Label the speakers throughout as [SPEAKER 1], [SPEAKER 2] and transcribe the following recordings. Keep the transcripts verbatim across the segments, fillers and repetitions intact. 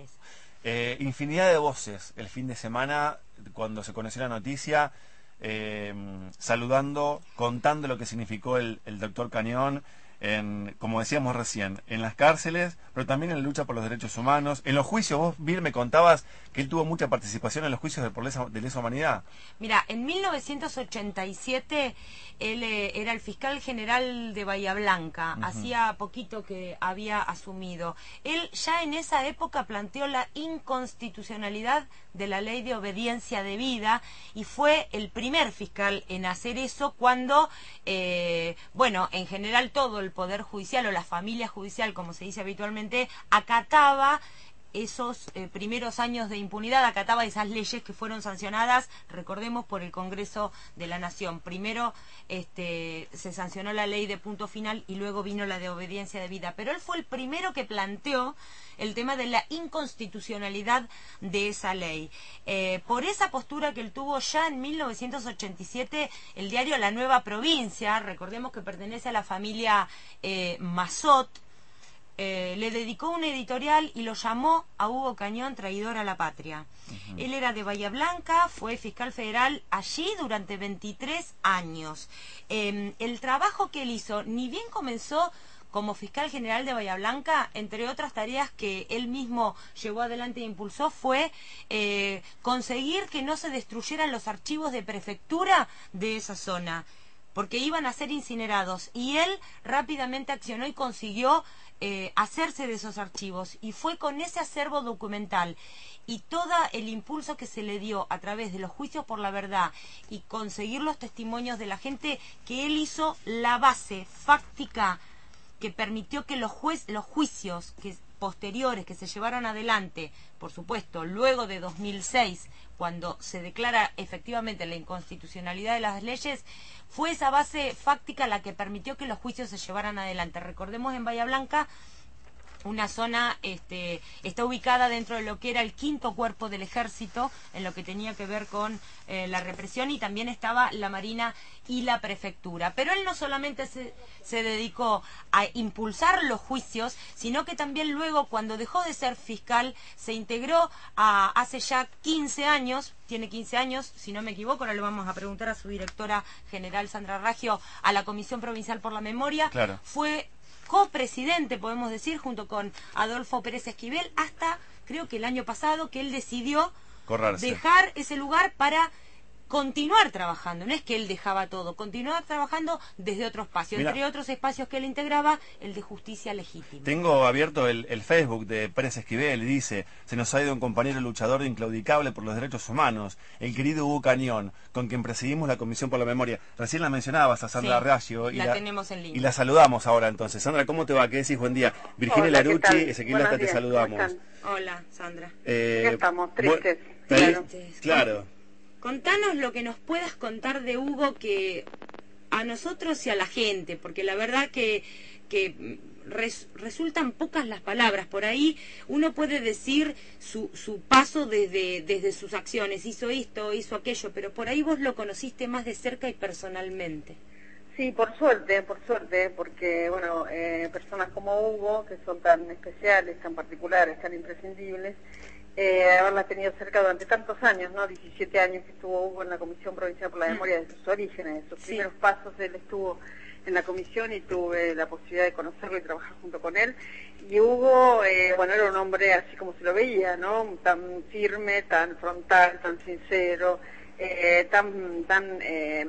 [SPEAKER 1] fortaleza.
[SPEAKER 2] Eh, infinidad de voces el fin de semana, cuando se conoció la noticia, eh, saludando, contando lo que significó el, el doctor Cañón, en, como decíamos recién, en las cárceles, pero también en la lucha por los derechos humanos, en los juicios. Vos, Vir, me contabas que él tuvo mucha participación en los juicios de, por lesa, de lesa humanidad.
[SPEAKER 1] Mira, en mil novecientos ochenta y siete él eh, era el fiscal general de Bahía Blanca, uh-huh. Hacía poquito que había asumido. Él ya en esa época planteó la inconstitucionalidad de la ley de obediencia debida y fue el primer fiscal en hacer eso cuando, eh, bueno, en general todo el Poder Judicial o la familia judicial, como se dice habitualmente, acataba esos eh, primeros años de impunidad, acataba esas leyes que fueron sancionadas, recordemos, por el Congreso de la Nación. Primero este, se sancionó la ley de punto final y luego vino la de obediencia debida. Pero él fue el primero que planteó el tema de la inconstitucionalidad de esa ley. Eh, por esa postura que él tuvo ya en mil novecientos ochenta y siete, el diario La Nueva Provincia, recordemos que pertenece a la familia eh, Mazot, Eh, le dedicó un editorial y lo llamó a Hugo Cañón traidor a la patria. Uh-huh. Él era de Bahía Blanca, fue fiscal federal allí durante veintitrés años. Eh, el trabajo que él hizo, ni bien comenzó como fiscal general de Bahía Blanca, entre otras tareas que él mismo llevó adelante e impulsó, fue eh, conseguir que no se destruyeran los archivos de prefectura de esa zona, porque iban a ser incinerados, y él rápidamente accionó y consiguió eh, hacerse de esos archivos, y fue con ese acervo documental y todo el impulso que se le dio a través de los juicios por la verdad y conseguir los testimonios de la gente que él hizo la base fáctica que permitió que los, juez, los juicios que posteriores que se llevaron adelante, por supuesto, luego de dos mil seis, cuando se declara efectivamente la inconstitucionalidad de las leyes, fue esa base fáctica la que permitió que los juicios se llevaran adelante. Recordemos, en Bahía Blanca, una zona este, está ubicada dentro de lo que era el quinto cuerpo del ejército, en lo que tenía que ver con eh, la represión, y también estaba la Marina y la prefectura. Pero él no solamente se, se dedicó a impulsar los juicios, sino que también luego, cuando dejó de ser fiscal, se integró a, hace ya quince años, tiene quince años, si no me equivoco, ahora le vamos a preguntar a su directora general, Sandra Raggio, a la Comisión Provincial por la Memoria.
[SPEAKER 2] Claro.
[SPEAKER 1] Fue copresidente, podemos decir, junto con Adolfo Pérez Esquivel, hasta creo que el año pasado, que él decidió
[SPEAKER 2] Corrarse.
[SPEAKER 1] dejar ese lugar para continuar trabajando. No es que él dejaba todo, continuaba trabajando desde otro espacio. Mirá, entre otros espacios que él integraba, el de justicia legítima.
[SPEAKER 2] Tengo abierto el, el Facebook de Pérez Esquivel y dice: se nos ha ido un compañero luchador inclaudicable por los derechos humanos, el querido Hugo Cañón, con quien presidimos la Comisión por la Memoria. Recién la mencionabas a Sandra
[SPEAKER 1] sí,
[SPEAKER 2] Raggio y
[SPEAKER 1] la,
[SPEAKER 2] la
[SPEAKER 1] tenemos en línea.
[SPEAKER 2] Y la saludamos ahora entonces. Sandra, ¿cómo te va? ¿Qué decís? Buen día. Virginia
[SPEAKER 3] Hola,
[SPEAKER 2] Larucci, Ezequiel Lasta, te saludamos.
[SPEAKER 1] Hola, Sandra.
[SPEAKER 3] Eh, ya estamos, tristes.
[SPEAKER 2] Claro. claro.
[SPEAKER 1] Contanos lo que nos puedas contar de Hugo, que a nosotros y a la gente, porque la verdad que, que res, resultan pocas las palabras. Por ahí uno puede decir su, su paso desde, desde sus acciones, hizo esto, hizo aquello, pero por ahí vos lo conociste más de cerca y personalmente.
[SPEAKER 3] Sí, por suerte, por suerte, porque bueno, eh, personas como Hugo, que son tan especiales, tan particulares, tan imprescindibles, Eh, haberla tenido cerca durante tantos años, ¿no? diecisiete años que estuvo Hugo en la Comisión Provincial por la Memoria, desde sus orígenes, de sus sí. primeros pasos. Él estuvo en la comisión y tuve la posibilidad de conocerlo y trabajar junto con él. Y Hugo, eh, bueno, era un hombre así como se lo veía, ¿no? Tan firme, tan frontal, tan sincero, eh, tan tan eh,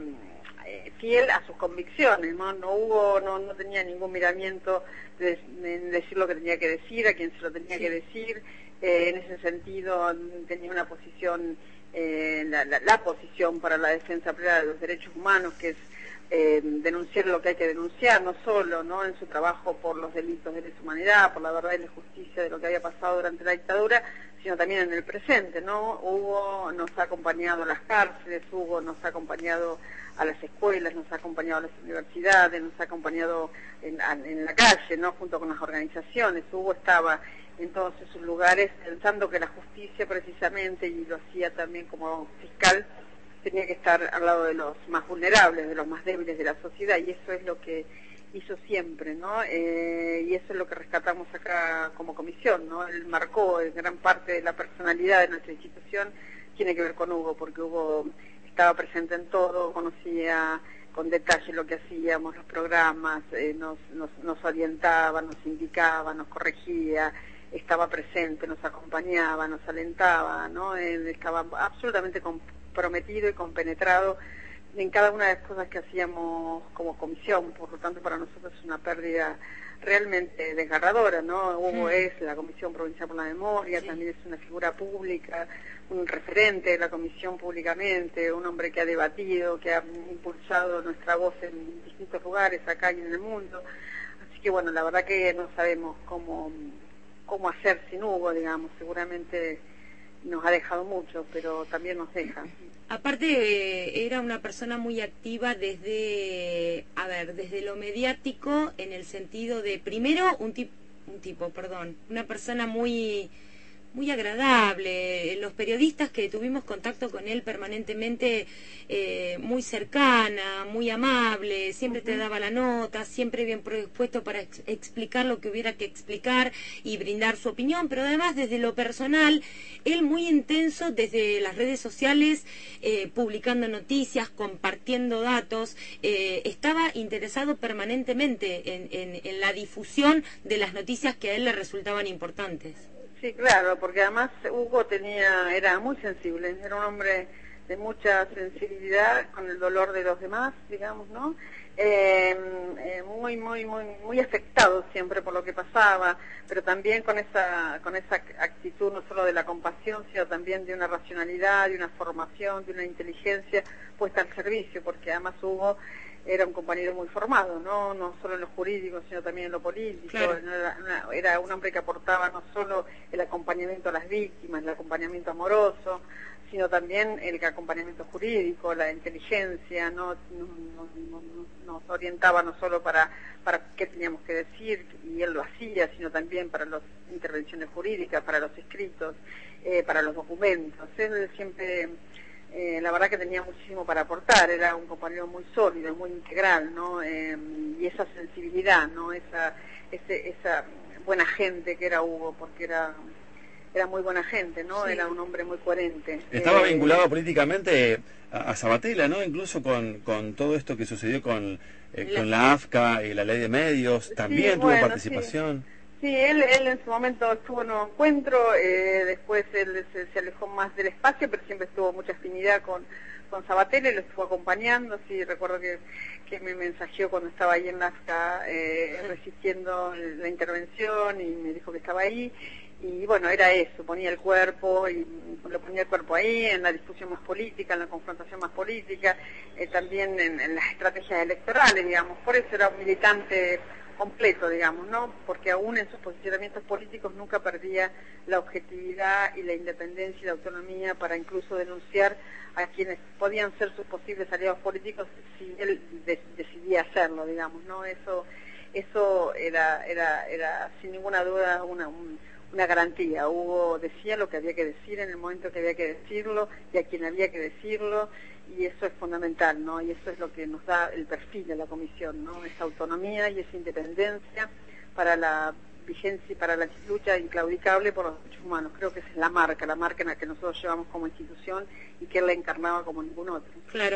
[SPEAKER 3] fiel a sus convicciones, ¿no? No Hugo no, no tenía ningún miramiento de, de decir lo que tenía que decir, a quien se lo tenía sí. que decir. Eh, en ese sentido tenía una posición, eh, la, la, la posición para la defensa plena de los derechos humanos, que es eh, denunciar lo que hay que denunciar, no solo no en su trabajo por los delitos de lesa humanidad, por la verdad y la justicia de lo que había pasado durante la dictadura, sino también en el presente, ¿no? Hugo nos ha acompañado a las cárceles, Hugo nos ha acompañado a las escuelas, nos ha acompañado a las universidades, nos ha acompañado en, en la calle, ¿no? Junto con las organizaciones. Hugo estaba en todos esos lugares pensando que la justicia precisamente, y lo hacía también como fiscal, tenía que estar al lado de los más vulnerables, de los más débiles de la sociedad, y eso es lo que hizo siempre, ¿no? Eh, y eso es lo que rescatamos acá como comisión, ¿no? Él marcó en gran parte de la personalidad de nuestra institución, tiene que ver con Hugo, porque Hugo estaba presente en todo, conocía con detalle lo que hacíamos, los programas, eh, nos, nos, nos orientaba, nos indicaba, nos corregía, estaba presente, nos acompañaba, nos alentaba, ¿no? Él estaba absolutamente comprometido y compenetrado en cada una de las cosas que hacíamos como comisión, por lo tanto para nosotros es una pérdida realmente desgarradora, ¿no? Hugo sí. es la Comisión Provincial por la Memoria, sí. también es una figura pública, un referente de la comisión públicamente, un hombre que ha debatido, que ha impulsado nuestra voz en distintos lugares acá y en el mundo, así que bueno, la verdad que no sabemos cómo, cómo hacer sin Hugo, digamos, seguramente nos ha dejado mucho, pero también nos deja.
[SPEAKER 1] Aparte, eh, era una persona muy activa desde, a ver, desde lo mediático, en el sentido de, primero, un, tip, un tipo, perdón, una persona muy... muy agradable, los periodistas que tuvimos contacto con él permanentemente, eh, muy cercana, muy amable, siempre uh-huh. te daba la nota, siempre bien predispuesto para ex explicar lo que hubiera que explicar y brindar su opinión, pero además desde lo personal, él muy intenso desde las redes sociales, eh, publicando noticias, compartiendo datos, eh, estaba interesado permanentemente en, en, en la difusión de las noticias que a él le resultaban importantes.
[SPEAKER 3] Sí, claro, porque además Hugo tenía, era muy sensible, era un hombre de mucha sensibilidad con el dolor de los demás, digamos, ¿no? Eh, eh, muy, muy, muy, muy afectado siempre por lo que pasaba, pero también con esa, con esa actitud no solo de la compasión, sino también de una racionalidad, de una formación, de una inteligencia puesta al servicio, porque además Hugo era un compañero muy formado, no no solo en lo jurídico, sino también en lo político. Claro. Era, una, era un hombre que aportaba no solo el acompañamiento a las víctimas, el acompañamiento amoroso, sino también el acompañamiento jurídico, la inteligencia, no, no, no, no, no nos orientaba no solo para, para qué teníamos que decir, y él lo hacía, sino también para las intervenciones jurídicas, para los escritos, eh, para los documentos. Él siempre... Eh, la verdad que tenía muchísimo para aportar, era un compañero muy sólido, muy integral, ¿no? Eh, y esa sensibilidad, ¿no? Esa, ese, esa buena gente que era Hugo, porque era era muy buena gente, ¿no? Sí. Era un hombre muy coherente.
[SPEAKER 2] Estaba
[SPEAKER 3] eh,
[SPEAKER 2] vinculado políticamente a, a Sabatella, ¿no? Incluso con, con todo esto que sucedió con, eh, la... con la A F C A y la ley de medios, también
[SPEAKER 3] sí,
[SPEAKER 2] tuvo
[SPEAKER 3] bueno,
[SPEAKER 2] participación.
[SPEAKER 3] Sí. Sí, él, él en su momento estuvo en un encuentro, eh, después él se, se alejó más del espacio, pero siempre estuvo mucha afinidad con, con Sabatella, lo estuvo acompañando, sí, recuerdo que, que me mensajeó cuando estaba ahí en Nazca eh, resistiendo la intervención y me dijo que estaba ahí, y bueno, era eso, ponía el cuerpo, y lo ponía el cuerpo ahí, en la discusión más política, en la confrontación más política, eh, también en, en las estrategias electorales, digamos, por eso era un militante completo, digamos, ¿no? Porque aún en sus posicionamientos políticos nunca perdía la objetividad y la independencia y la autonomía para incluso denunciar a quienes podían ser sus posibles aliados políticos si él de decidía hacerlo, digamos, ¿no? Eso eso era era era sin ninguna duda una un, una garantía. Hugo decía lo que había que decir en el momento que había que decirlo y a quien había que decirlo, y eso es fundamental, ¿no? Y eso es lo que nos da el perfil de la comisión, ¿no? Esa autonomía y esa independencia para la vigencia y para la lucha inclaudicable por los derechos humanos. Creo que esa es la marca, la marca en la que nosotros llevamos como institución y que él la encarnaba como ningún otro.
[SPEAKER 1] Claro,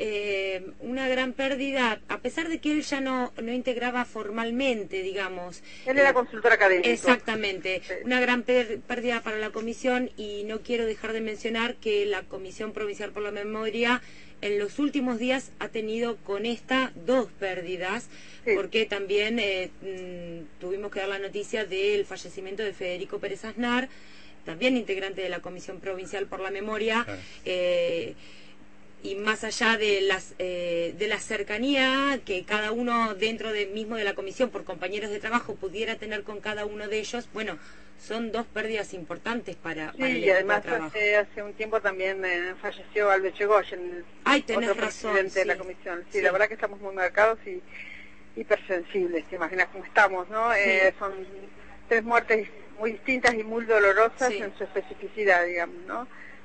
[SPEAKER 1] eh, una gran pérdida, a pesar de que él ya no, no integraba formalmente, digamos.
[SPEAKER 3] Él era eh, consultor académico.
[SPEAKER 1] Exactamente,
[SPEAKER 3] sí.
[SPEAKER 1] Una gran pérdida para la comisión, y no quiero dejar de mencionar que la Comisión Provincial por la Memoria en los últimos días ha tenido con esta dos pérdidas, sí. porque también eh, mm, tuvimos que dar la noticia del fallecimiento de Federico Pérez Aznar, también integrante de la Comisión Provincial por la Memoria, claro. eh, y más allá de las eh, de la cercanía que cada uno dentro de mismo de la comisión por compañeros de trabajo pudiera tener con cada uno de ellos, bueno, son dos pérdidas importantes para,
[SPEAKER 3] sí,
[SPEAKER 1] para el
[SPEAKER 3] y además
[SPEAKER 1] equipo de trabajo.
[SPEAKER 3] Hace, hace un tiempo también eh, falleció Aldo Chegoyen,
[SPEAKER 1] Ay, tenés
[SPEAKER 3] otro
[SPEAKER 1] razón,
[SPEAKER 3] presidente
[SPEAKER 1] sí.
[SPEAKER 3] de la comisión. Sí,
[SPEAKER 1] sí,
[SPEAKER 3] la verdad que estamos muy marcados y hipersensibles, te imaginas cómo estamos, ¿no? Sí. Eh, son tres muertes muy distintas y muy dolorosas sí. en su especificidad, digamos, ¿no?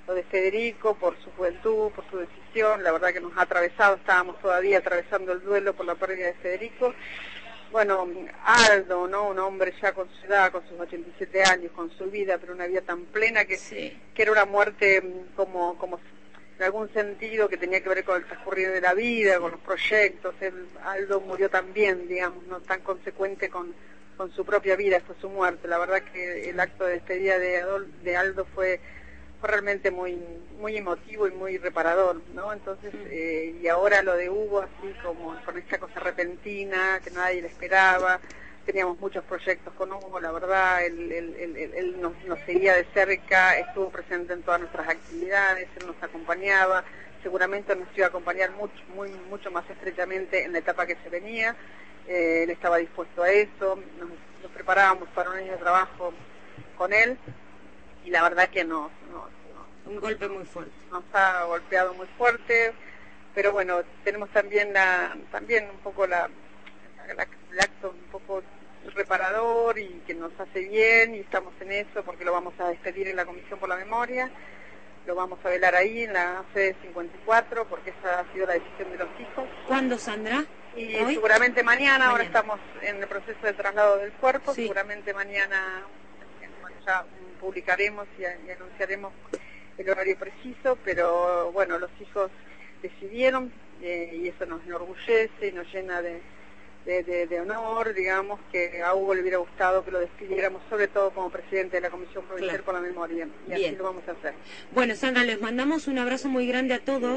[SPEAKER 3] lo de Federico, por su juventud, por su decisión. La verdad que nos ha atravesado, estábamos todavía atravesando el duelo por la pérdida de Federico. Bueno, Aldo, ¿no? Un hombre ya con su edad, con sus ochenta y siete años, con su vida, pero una vida tan plena que,
[SPEAKER 1] sí.
[SPEAKER 3] que era una muerte como, como en algún sentido que tenía que ver con el transcurrir de la vida, con los proyectos. Él, Aldo murió también, digamos, no tan consecuente con, con su propia vida, fue su muerte. La verdad que el acto de despedida de, Adol, de Aldo fue, fue realmente muy muy emotivo y muy reparador, ¿no? Entonces, eh, y ahora lo de Hugo, así como con esta cosa repentina, que nadie le esperaba. Teníamos muchos proyectos con Hugo, la verdad, él, él, él, él, él nos, nos seguía de cerca, estuvo presente en todas nuestras actividades, él nos acompañaba, seguramente nos iba a acompañar mucho, muy, mucho más estrechamente en la etapa que se venía. Eh, él estaba dispuesto a eso, nos, nos preparábamos para un año de trabajo con él, y la verdad que nos, nos, nos,
[SPEAKER 1] un golpe muy fuerte.
[SPEAKER 3] Nos ha golpeado muy fuerte, pero bueno, tenemos también la, también un poco la, la, el acto un poco reparador y que nos hace bien, y estamos en eso porque lo vamos a despedir en la Comisión por la Memoria, lo vamos a velar ahí en la sede cincuenta y cuatro, porque esa ha sido la decisión de los hijos.
[SPEAKER 1] ¿Cuándo, Sandra?
[SPEAKER 3] Y
[SPEAKER 1] ¿Hoy?
[SPEAKER 3] seguramente mañana,
[SPEAKER 1] mañana,
[SPEAKER 3] ahora estamos en el proceso de traslado del cuerpo,
[SPEAKER 1] sí.
[SPEAKER 3] Seguramente mañana bueno, ya publicaremos y, y anunciaremos el horario preciso, pero bueno, los hijos decidieron eh, y eso nos enorgullece y nos llena de, de, de, de honor, digamos, que a Hugo le hubiera gustado que lo despidiéramos, sobre todo como presidente de la Comisión Provincial
[SPEAKER 1] claro.
[SPEAKER 3] por la Memoria, y
[SPEAKER 1] Bien.
[SPEAKER 3] así lo vamos a hacer.
[SPEAKER 1] Bueno, Sandra, les mandamos un abrazo muy grande a todos,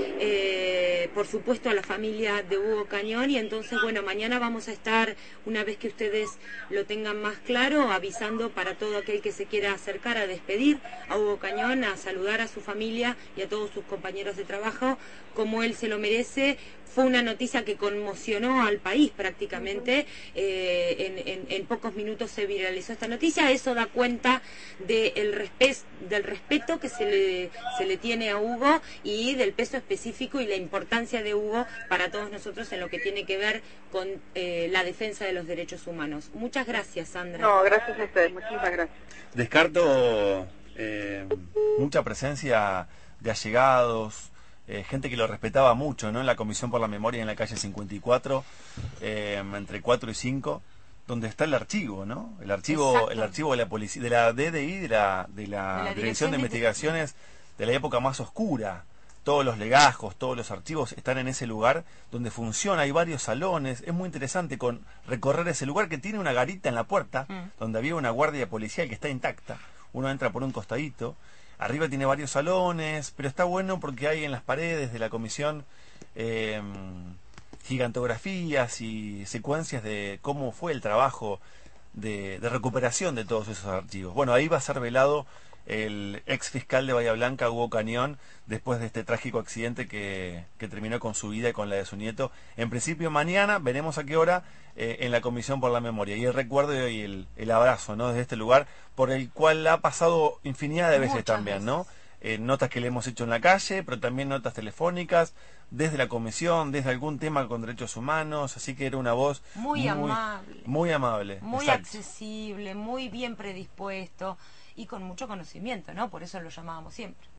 [SPEAKER 1] eh, por supuesto a la familia de Hugo Cañón, y entonces, bueno, mañana vamos a estar, una vez que ustedes lo tengan más claro, avisando para todo aquel que se quiera acercar a despedir a Hugo Cañón, a saludar a su familia y a todos sus compañeros de trabajo, como él se lo merece. Fue una noticia que conmocionó al país prácticamente, eh, en, en, en pocos minutos se viralizó esta noticia. Eso da cuenta de el respe del respeto que se le, se le tiene a Hugo y del peso específico y la importancia de Hugo para todos nosotros en lo que tiene que ver con eh, la defensa de los derechos humanos. Muchas gracias, Sandra.
[SPEAKER 3] No, gracias a ustedes, muchísimas gracias.
[SPEAKER 2] Descarto eh, mucha presencia de allegados, Eh, gente que lo respetaba mucho, ¿no? En la Comisión por la Memoria en la calle cincuenta y cuatro, eh, entre cuatro y cinco, donde está el archivo, ¿no? El archivo,
[SPEAKER 1] Exacto.
[SPEAKER 2] el archivo de la policía, de la D D I, de la, de la,
[SPEAKER 1] de la
[SPEAKER 2] Dirección de
[SPEAKER 1] de...
[SPEAKER 2] Investigaciones de la época más oscura. Todos los legajos, todos los archivos están en ese lugar donde funciona, hay varios salones. Es muy interesante con recorrer ese lugar que tiene una garita en la puerta, mm. donde había una guardia policial que está intacta. Uno entra por un costadito. Arriba tiene varios salones, pero está bueno porque hay en las paredes de la comisión eh, gigantografías y secuencias de cómo fue el trabajo de, de recuperación de todos esos archivos. Bueno, ahí va a ser velado el ex fiscal de Bahía Blanca, Hugo Cañón, después de este trágico accidente que, que terminó con su vida y con la de su nieto. En principio mañana, veremos a qué hora, eh, en la Comisión por la Memoria. Y el recuerdo y el, el abrazo, ¿no? Desde este lugar, por el cual ha pasado infinidad de veces
[SPEAKER 1] Muchas
[SPEAKER 2] también,
[SPEAKER 1] veces.
[SPEAKER 2] ¿no? Eh, notas que le hemos hecho en la calle, pero también notas telefónicas, desde la comisión, desde algún tema con derechos humanos, así que era una voz
[SPEAKER 1] muy, muy amable,
[SPEAKER 2] muy amable,
[SPEAKER 1] muy
[SPEAKER 2] exacto.
[SPEAKER 1] accesible, muy bien predispuesto y con mucho conocimiento, ¿no? Por eso lo llamábamos siempre.